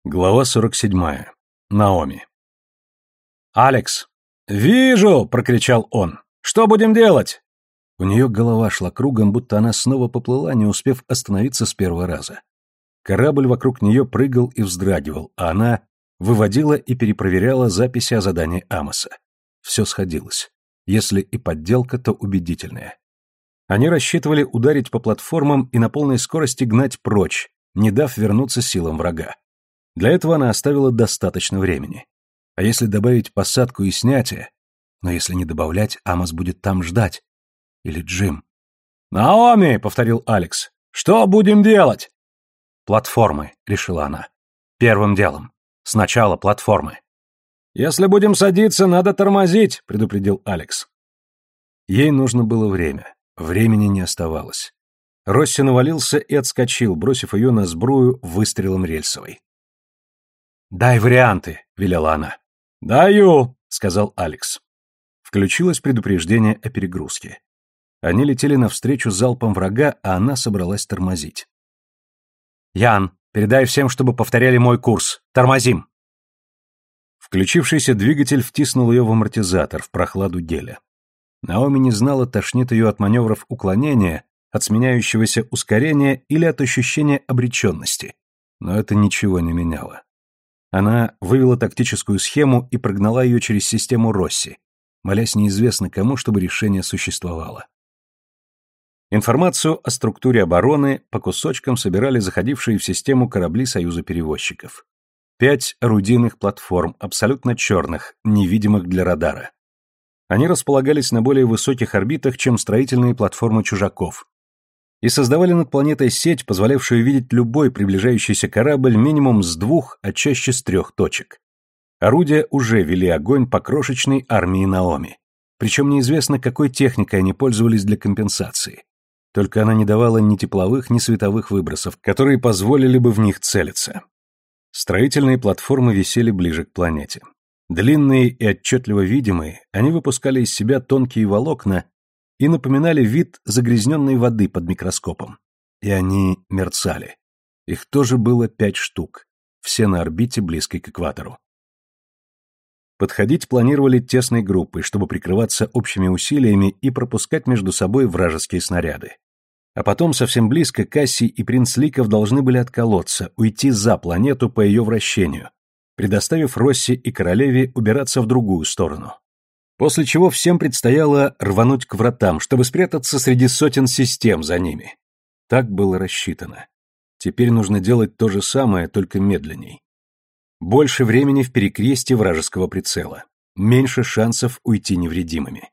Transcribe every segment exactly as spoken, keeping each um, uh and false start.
Глава сорок седьмая. Наоми. «Алекс!» «Вижу!» — прокричал он. «Что будем делать?» У нее голова шла кругом, будто она снова поплыла, не успев остановиться с первого раза. Корабль вокруг нее прыгал и вздрагивал, а она выводила и перепроверяла записи о задании Амоса. Все сходилось. Если и подделка, то убедительная. Они рассчитывали ударить по платформам и на полной скорости гнать прочь, не дав вернуться силам врага. Для этого она оставила достаточно времени. А если добавить посадку и снятие? Но если не добавлять, Амос будет там ждать. Или Джим. «Наоми!» — повторил Алекс. «Что будем делать?» «Платформы», — решила она. «Первым делом. Сначала платформы». «Если будем садиться, надо тормозить», — предупредил Алекс. Ей нужно было время. Времени не оставалось. Росси навалился и отскочил, бросив ее на сбрую выстрелом рельсовой. «Дай варианты», — велела она. «Даю», — сказал Алекс. Включилось предупреждение о перегрузке. Они летели навстречу залпом врага, а она собралась тормозить. «Ян, передай всем, чтобы повторяли мой курс. Тормозим!» Включившийся двигатель втиснул ее в амортизатор, в прохладу геля. Наоми не знала, тошнит ее от маневров уклонения, от сменяющегося ускорения или от ощущения обреченности. Но это ничего не меняло. Она вывела тактическую схему и прогнала ее через систему Росси, молясь неизвестно кому, чтобы решение существовало. Информацию о структуре обороны по кусочкам собирали заходившие в систему корабли Союза перевозчиков. Пять орудийных платформ, абсолютно черных, невидимых для радара. Они располагались на более высоких орбитах, чем строительные платформы чужаков, и создавали над планетой сеть, позволявшую видеть любой приближающийся корабль минимум с двух, а чаще с трех точек. Орудия уже вели огонь по крошечной армии Наоми. Причем неизвестно, какой техникой они пользовались для компенсации. Только она не давала ни тепловых, ни световых выбросов, которые позволили бы в них целиться. Строительные платформы висели ближе к планете. Длинные и отчетливо видимые, они выпускали из себя тонкие волокна и напоминали вид загрязненной воды под микроскопом. И они мерцали. Их тоже было пять штук, все на орбите, близкой к экватору. Подходить планировали тесной группой, чтобы прикрываться общими усилиями и пропускать между собой вражеские снаряды. А потом совсем близко Кассий и принц Ликов должны были отколоться, уйти за планету по ее вращению, предоставив Росси и королеве убираться в другую сторону. После чего всем предстояло рвануть к вратам, чтобы спрятаться среди сотен систем за ними. Так было рассчитано. Теперь нужно делать то же самое, только медленней. Больше времени в перекрестье вражеского прицела. Меньше шансов уйти невредимыми.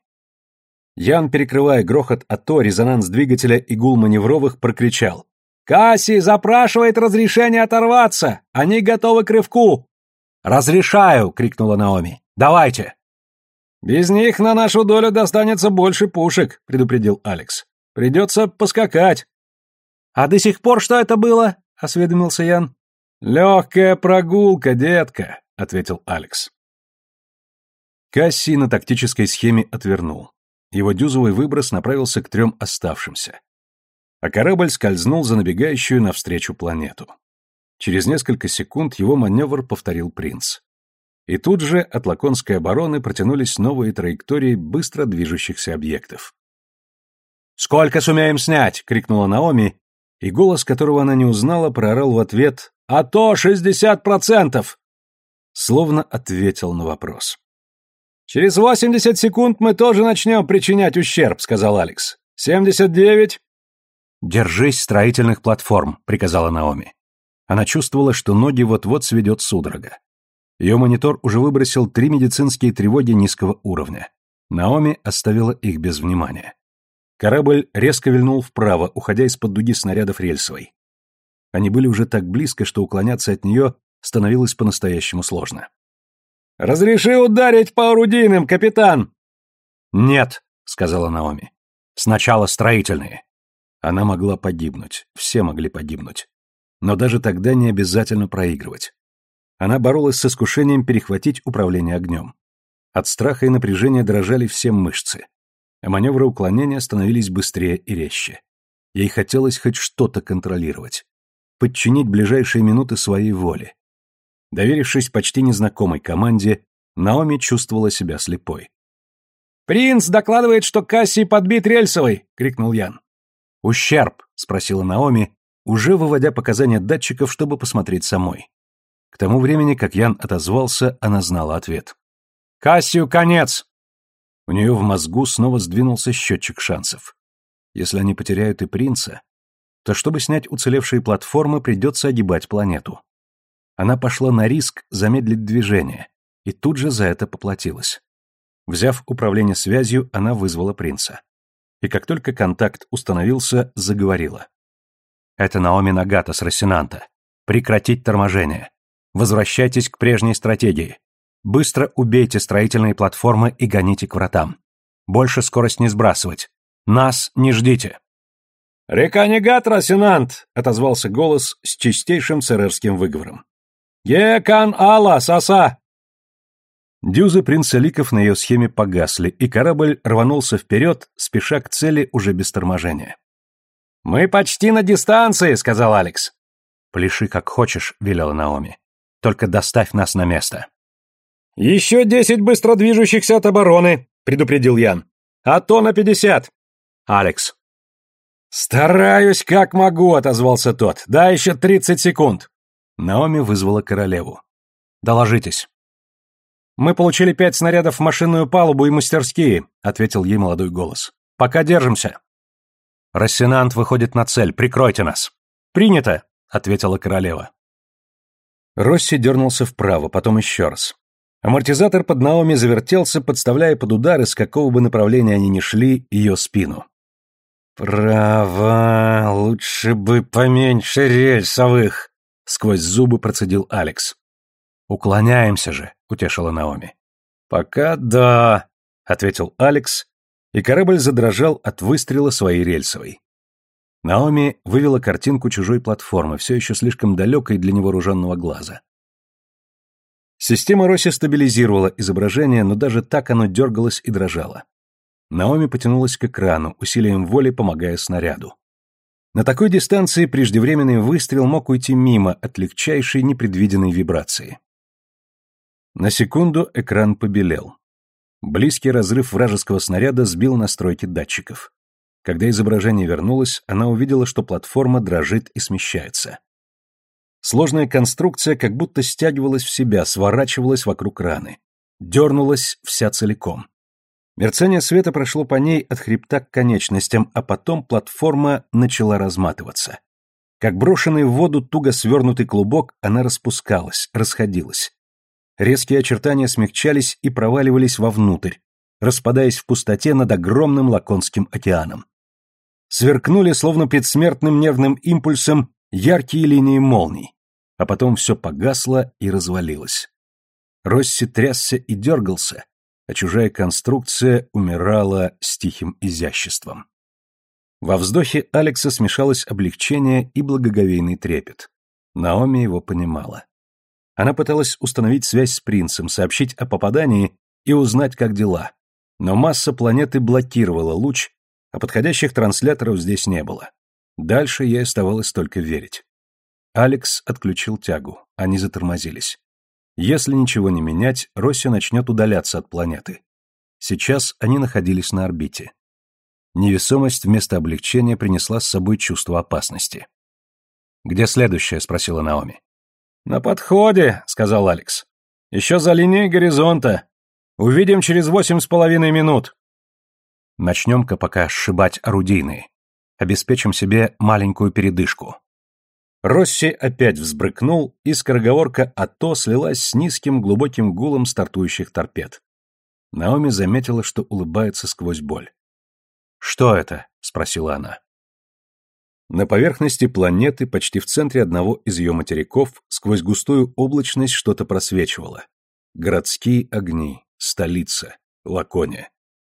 Ян, перекрывая грохот АТО, резонанс двигателя и гул маневровых, прокричал: «Кассий запрашивает разрешение оторваться! Они готовы к рывку!» «Разрешаю!» — крикнула Наоми. «Давайте!» «Без них на нашу долю достанется больше пушек», — предупредил Алекс. «Придется поскакать». «А до сих пор что это было?» — осведомился Ян. «Легкая прогулка, детка», — ответил Алекс. Кассий на тактической схеме отвернул. Его дюзовый выброс направился к трем оставшимся. А корабль скользнул за набегающую навстречу планету. Через несколько секунд его маневр повторил принц. И тут же от лаконской обороны протянулись новые траектории быстро движущихся объектов. «Сколько сумеем снять?» — крикнула Наоми, и голос, которого она не узнала, проорал в ответ: «А то шестьдесят процентов!» Словно ответил на вопрос. «Через восемьдесят секунд мы тоже начнем причинять ущерб», — сказал Алекс. «семьдесят девять...» «Держись строительных платформ», — приказала Наоми. Она чувствовала, что ноги вот-вот сведет судорога. Ее монитор уже выбросил три медицинские тревоги низкого уровня. Наоми оставила их без внимания. Корабль резко вильнул вправо, уходя из-под дуги снарядов рельсовой. Они были уже так близко, что уклоняться от нее становилось по-настоящему сложно. «Разреши ударить по орудийным, капитан!» «Нет», — сказала Наоми. «Сначала строительные». Она могла погибнуть, все могли погибнуть. Но даже тогда не обязательно проигрывать. Она боролась с искушением перехватить управление огнем. От страха и напряжения дрожали все мышцы, а маневры уклонения становились быстрее и резче. Ей хотелось хоть что-то контролировать, подчинить ближайшие минуты своей воле. Доверившись почти незнакомой команде, Наоми чувствовала себя слепой. «Принц докладывает, что Кассий подбит рельсовой!» — крикнул Ян. «Ущерб?» — спросила Наоми, уже выводя показания датчиков, чтобы посмотреть самой. К тому времени, как Ян отозвался, она знала ответ. «Кассию конец!» У нее в мозгу снова сдвинулся счетчик шансов. Если они потеряют и принца, то чтобы снять уцелевшие платформы, придется огибать планету. Она пошла на риск замедлить движение, и тут же за это поплатилась. Взяв управление связью, она вызвала принца. И как только контакт установился, заговорила. «Это Наоми Нагата с Рассенанта. Прекратить торможение. Возвращайтесь к прежней стратегии. Быстро убейте строительные платформы и гоните к вратам. Больше скорость не сбрасывать. Нас не ждите». «Река Негат, Рассенант!» — отозвался голос с чистейшим сэрерским выговором. «Екан Алла, Саса!» Дюзы принца Ликов на ее схеме погасли, и корабль рванулся вперед, спеша к цели уже без торможения. «Мы почти на дистанции», — сказал Алекс. «Пляши как хочешь», — велела Наоми. «Только доставь нас на место». «Еще десять быстро движущихся от обороны», — предупредил Ян. «А то на пятьдесят». «Алекс». «Стараюсь как могу», — отозвался тот. «Да, еще тридцать секунд». Наоми вызвала королеву. «Доложитесь». «Мы получили пять снарядов в машинную палубу и мастерские», — ответил ей молодой голос. «Пока держимся». «Рассенант выходит на цель, прикройте нас». «Принято», — ответила королева. Росси дернулся вправо, потом еще раз. Амортизатор под Наоми завертелся, подставляя под удар, из какого бы направления они ни шли, ее спину. «Право, лучше бы поменьше рельсовых», — сквозь зубы процедил Алекс. «Уклоняемся же», — утешила Наоми. «Пока да», — ответил Алекс, и корабль задрожал от выстрела своей рельсовой. Наоми вывела картинку чужой платформы, все еще слишком далекой для невооруженного глаза. Система Росси стабилизировала изображение, но даже так оно дергалось и дрожало. Наоми потянулась к экрану, усилием воли помогая снаряду. На такой дистанции преждевременный выстрел мог уйти мимо от легчайшей непредвиденной вибрации. На секунду экран побелел. Близкий разрыв вражеского снаряда сбил настройки датчиков. Когда изображение вернулось, она увидела, что платформа дрожит и смещается. Сложная конструкция как будто стягивалась в себя, сворачивалась вокруг раны. Дернулась вся целиком. Мерцание света прошло по ней от хребта к конечностям, а потом платформа начала разматываться. Как брошенный в воду туго свернутый клубок, она распускалась, расходилась. Резкие очертания смягчались и проваливались вовнутрь, распадаясь в пустоте над огромным Лаконским океаном. Сверкнули, словно предсмертным нервным импульсом, яркие линии молний, а потом все погасло и развалилось. Росси трясся и дергался, а чужая конструкция умирала с тихим изяществом. Во вздохе Алекса смешалось облегчение и благоговейный трепет. Наоми его понимала. Она пыталась установить связь с принцем, сообщить о попадании и узнать, как дела. Но масса планеты блокировала луч, а подходящих трансляторов здесь не было. Дальше ей оставалось только верить. Алекс отключил тягу, они затормозились. Если ничего не менять, Росси начнет удаляться от планеты. Сейчас они находились на орбите. Невесомость вместо облегчения принесла с собой чувство опасности. «Где следующее?» — спросила Наоми. «На подходе», — сказал Алекс. «Еще за линией горизонта. Увидим через восемь с половиной минут». «Начнем-ка пока сшибать орудийные. Обеспечим себе маленькую передышку». Росси опять взбрыкнул, и скороговорка «АТО» слилась с низким глубоким гулом стартующих торпед. Наоми заметила, что улыбается сквозь боль. «Что это?» — спросила она. На поверхности планеты, почти в центре одного из ее материков, сквозь густую облачность что-то просвечивало. Городские огни, столица, Лакония.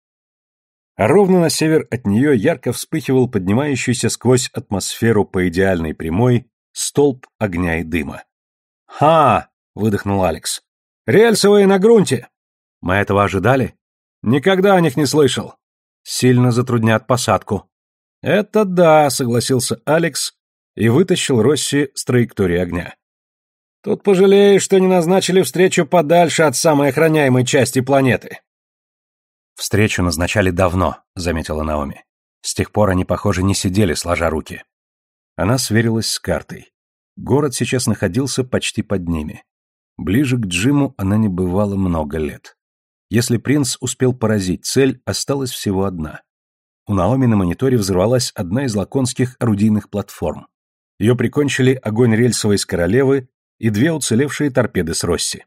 А ровно на север от нее ярко вспыхивал поднимающийся сквозь атмосферу по идеальной прямой столб огня и дыма. «Ха!» — выдохнул Алекс. «Рельсовые на грунте!» «Мы этого ожидали?» «Никогда о них не слышал». «Сильно затруднят посадку». «Это да», — согласился Алекс и вытащил Росси с траектории огня. Тут пожалеешь, что не назначили встречу подальше от самой охраняемой части планеты. Встречу назначали давно, заметила Наоми. С тех пор они, похоже, не сидели сложа руки. Она сверилась с картой. Город сейчас находился почти под ними. Ближе к Джиму она не бывала много лет. Если принц успел поразить цель, осталась всего одна. У Наоми на мониторе взорвалась одна из лаконских орудийных платформ. Ее прикончили огонь рельсовой с королевы и две уцелевшие торпеды с Росси.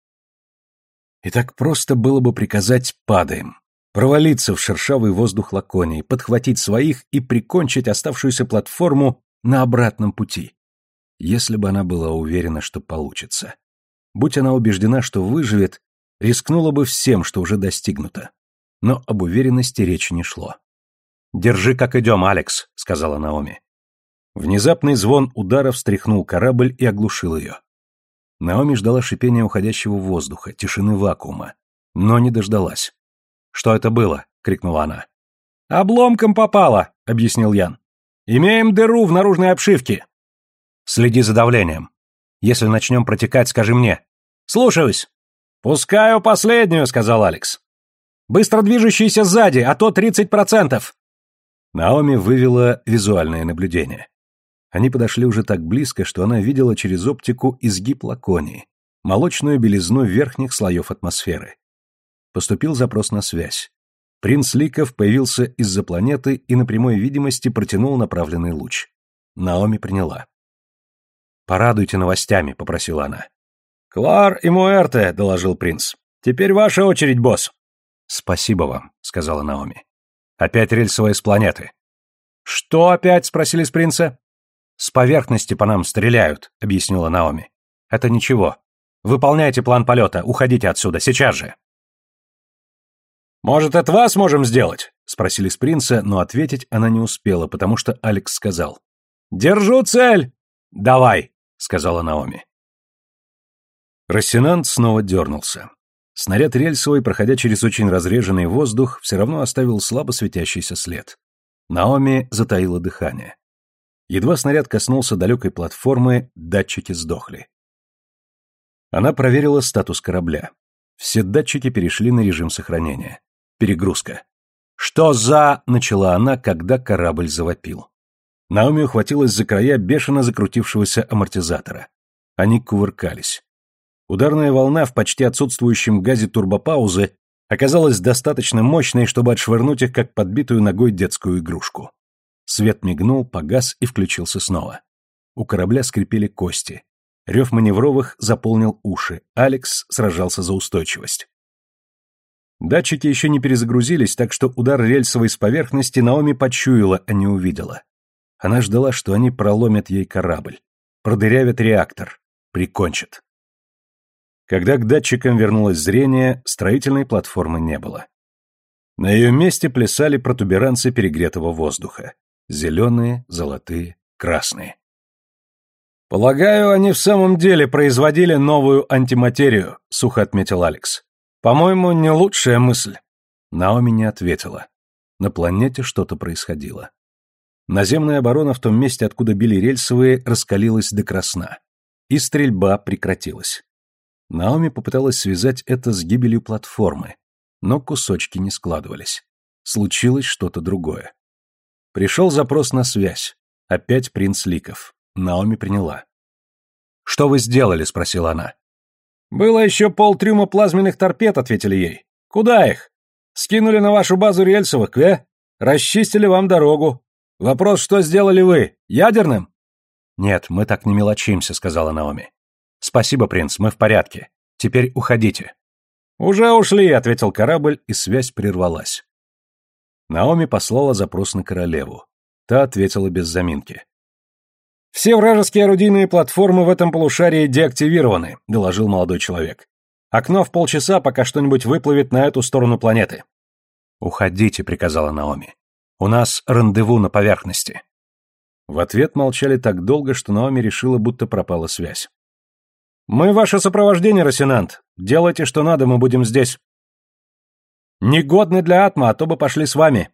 И так просто было бы приказать «падаем», провалиться в шершавый воздух Лаконии, подхватить своих и прикончить оставшуюся платформу на обратном пути. Если бы она была уверена, что получится. Будь она убеждена, что выживет, рискнула бы всем, что уже достигнуто. Но об уверенности речи не шло. «Держи, как идем, Алекс», — сказала Наоми. Внезапный звон удара встряхнул корабль и оглушил ее. Наоми ждала шипения уходящего воздуха, тишины вакуума, но не дождалась. «Что это было?» — крикнула она. «Обломком попало», — объяснил Ян. «Имеем дыру в наружной обшивке». «Следи за давлением. Если начнем протекать, скажи мне». «Слушаюсь». «Пускаю последнюю», — сказал Алекс. «Быстро движущийся сзади, а то тридцать процентов». Наоми вывела визуальное наблюдение. Они подошли уже так близко, что она видела через оптику изгиб Лаконии, молочную белизну верхних слоев атмосферы. Поступил запрос на связь. Принц Ликов появился из-за планеты и на прямой видимости протянул направленный луч. Наоми приняла. «Порадуйте новостями», — попросила она. «Клар и Муэрте», — доложил принц. «Теперь ваша очередь, босс». «Спасибо вам», — сказала Наоми. «Опять рельсовая с планеты». «Что опять?» — спросили с принца. «С поверхности по нам стреляют», — объяснила Наоми. «Это ничего. Выполняйте план полета, уходите отсюда, сейчас же». «Может, это вас можем сделать?» — спросили с принца, но ответить она не успела, потому что Алекс сказал. «Держу цель!» «Давай!» — сказала Наоми. Рассенант снова дернулся. Снаряд рельсовый, проходя через очень разреженный воздух, все равно оставил слабо светящийся след. Наоми затаила дыхание. Едва снаряд коснулся далекой платформы, датчики сдохли. Она проверила статус корабля. Все датчики перешли на режим сохранения. Перегрузка. «Что за...» — начала она, когда корабль завопил. Наоми ухватилась за края бешено закрутившегося амортизатора. Они кувыркались. Ударная волна в почти отсутствующем газе турбопаузы оказалась достаточно мощной, чтобы отшвырнуть их, как подбитую ногой детскую игрушку. Свет мигнул, погас и включился снова. У корабля скрипели кости. Рев маневровых заполнил уши. Алекс сражался за устойчивость. Датчики еще не перезагрузились, так что удар рельсовой с поверхности Наоми почуяла, а не увидела. Она ждала, что они проломят ей корабль, продырявят реактор, прикончат. Когда к датчикам вернулось зрение, строительной платформы не было. На ее месте плясали протуберанцы перегретого воздуха. Зеленые, золотые, красные. «Полагаю, они в самом деле производили новую антиматерию», — сухо отметил Алекс. «По-моему, не лучшая мысль». Наоми не ответила. На планете что-то происходило. Наземная оборона в том месте, откуда били рельсовые, раскалилась до красна. И стрельба прекратилась. Наоми попыталась связать это с гибелью платформы, но кусочки не складывались. Случилось что-то другое. Пришел запрос на связь. Опять принц Ликов. Наоми приняла. «Что вы сделали?» — спросила она. «Было еще полтрюма плазменных торпед», — ответили ей. «Куда их? Скинули на вашу базу рельсовых, кве? Расчистили вам дорогу. Вопрос, что сделали вы? Ядерным?» «Нет, мы так не мелочимся», — сказала Наоми. «Спасибо, принц, мы в порядке. Теперь уходите». «Уже ушли», — ответил корабль, и связь прервалась. Наоми послала запрос на королеву. Та ответила без заминки. «Все вражеские орудийные платформы в этом полушарии деактивированы», — доложил молодой человек. «Окно в полчаса, пока что-нибудь выплывет на эту сторону планеты». «Уходите», — приказала Наоми. «У нас рандеву на поверхности». В ответ молчали так долго, что Наоми решила, будто пропала связь. «Мы ваше сопровождение, Рассенант. Делайте, что надо, мы будем здесь». «Негодны для атма, а то бы пошли с вами».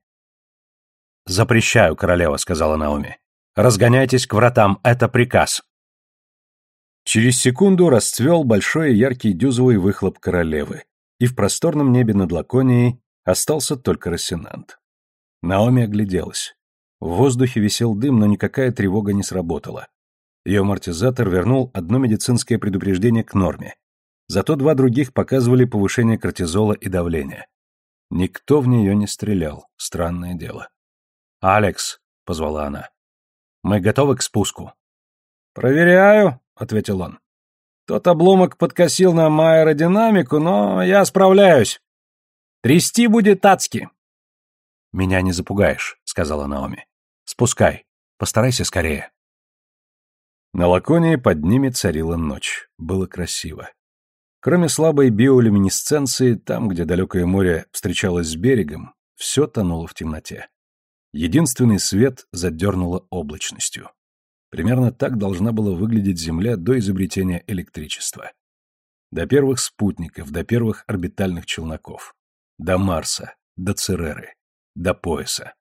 «Запрещаю, королева», — сказала Наоми. «Разгоняйтесь к вратам, это приказ». Через секунду расцвел большой яркий дюзовый выхлоп королевы, и в просторном небе над Лаконией остался только Рассенант. Наоми огляделась. В воздухе висел дым, но никакая тревога не сработала. Ее амортизатор вернул одно медицинское предупреждение к норме. Зато два других показывали повышение кортизола и давления. Никто в нее не стрелял. Странное дело. «Алекс», — позвала она, — «мы готовы к спуску?» «Проверяю», — ответил он. «Тот обломок подкосил нам аэродинамику, но я справляюсь. Трясти будет адски». «Меня не запугаешь», — сказала Наоми. «Спускай. Постарайся скорее». На Лаконии под ними царила ночь. Было красиво. Кроме слабой биолюминесценции, там, где далекое море встречалось с берегом, все тонуло в темноте. Единственный свет задернуло облачностью. Примерно так должна была выглядеть Земля до изобретения электричества. До первых спутников, до первых орбитальных челноков. До Марса, до Цереры, до пояса.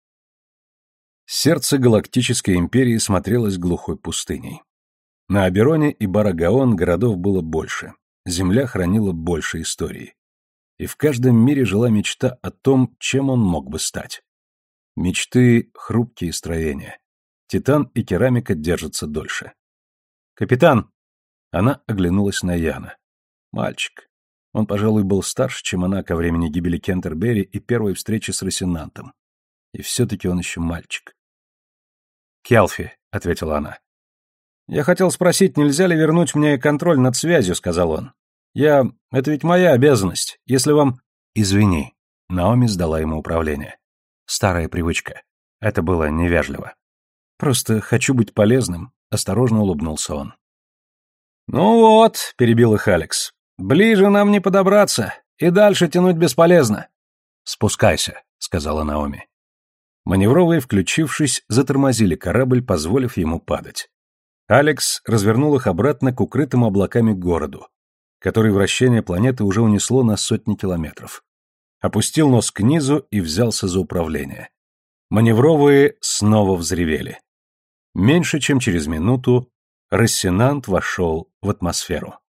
Сердце галактической империи смотрелось глухой пустыней. На Абероне и Барагаон городов было больше. Земля хранила больше истории. И в каждом мире жила мечта о том, чем он мог бы стать. Мечты — хрупкие строения. Титан и керамика держатся дольше. «Капитан!» Она оглянулась на Яна. Мальчик. Он, пожалуй, был старше, чем она ко времени гибели Кентербери и первой встречи с Рассенантом. И все-таки он еще мальчик. «Келфи», — ответила она. «Я хотел спросить, нельзя ли вернуть мне контроль над связью», — сказал он. «Я... Это ведь моя обязанность. Если вам...» «Извини». Наоми сдала ему управление. «Старая привычка. Это было невежливо». «Просто хочу быть полезным», — осторожно улыбнулся он. «Ну вот», — перебил их Алекс, — «ближе нам не подобраться, и дальше тянуть бесполезно». «Спускайся», — сказала Наоми. Маневровые, включившись, затормозили корабль, позволив ему падать. Алекс развернул их обратно к укрытому облаками городу, который вращение планеты уже унесло на сотни километров. Опустил нос к низу и взялся за управление. Маневровые снова взревели. Меньше чем через минуту Рассенант вошел в атмосферу.